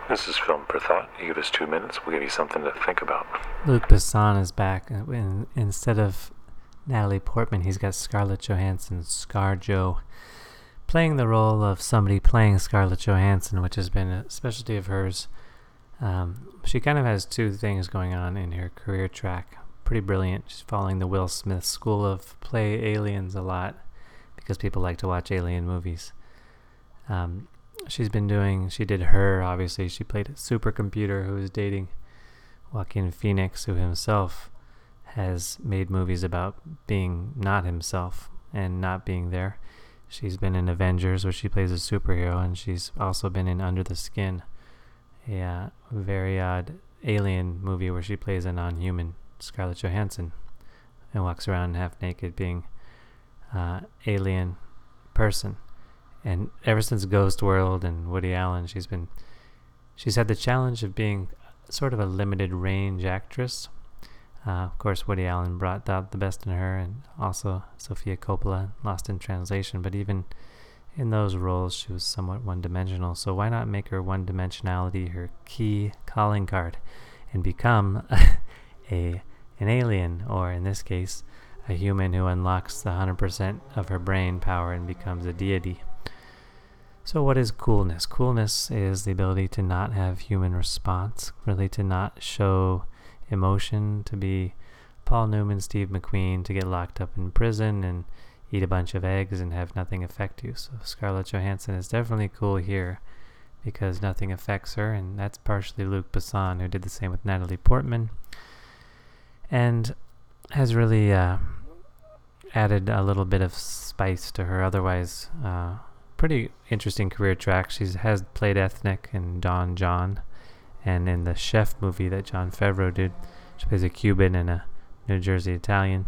This is Film for Thought. You give us 2 minutes, we'll give you something to think about. Luc Besson is back. Instead of Natalie Portman, he's got Scarlett Johansson, ScarJo, playing the role of somebody playing Scarlett Johansson, which has been a specialty of hers. She kind of has two things going on in her career track. Pretty brilliant. She's following the Will Smith school of play aliens a lot because people like to watch alien movies. She did Her, obviously. She played a supercomputer who was dating Joaquin Phoenix, who himself has made movies about being not himself and not being there. She's been in Avengers, where she plays a superhero, and she's also been in Under the Skin, a very odd alien movie where she plays a non-human Scarlett Johansson and walks around half naked being alien person. And ever since Ghost World and Woody Allen, she's had the challenge of being sort of a limited range actress. Of course, Woody Allen brought out the best in her, and also Sofia Coppola, Lost in Translation. But even in those roles, she was somewhat one-dimensional. So why not make her one-dimensionality her key calling card and become an alien, or in this case, a human who unlocks the 100% of her brain power and becomes a deity. So what is coolness? Coolness is the ability to not have human response, really to not show emotion, to be Paul Newman, Steve McQueen, to get locked up in prison and eat a bunch of eggs and have nothing affect you. So Scarlett Johansson is definitely cool here because nothing affects her, and that's partially Luc Besson, who did the same with Natalie Portman, and has really added a little bit of spice to her otherwise pretty interesting career track. She has played ethnic in Don John, and in the Chef movie that Jon Favreau did, she plays a Cuban and a New Jersey Italian.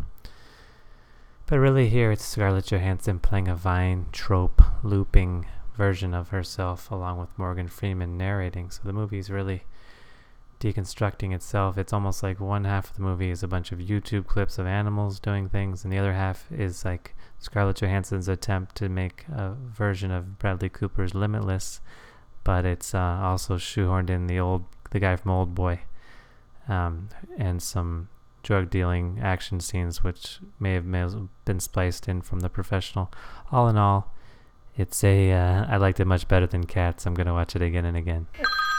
But really here it's Scarlett Johansson playing a Vine trope looping version of herself along with Morgan Freeman narrating. So the movie's really deconstructing itself. It's almost like one half of the movie is a bunch of YouTube clips of animals doing things, and the other half is like Scarlett Johansson's attempt to make a version of Bradley Cooper's Limitless, but it's also shoehorned in the guy from Old Boy, and some drug dealing action scenes which may have been spliced in from The Professional. All in all, it's I liked it much better than Cats. I'm going to watch it again and again.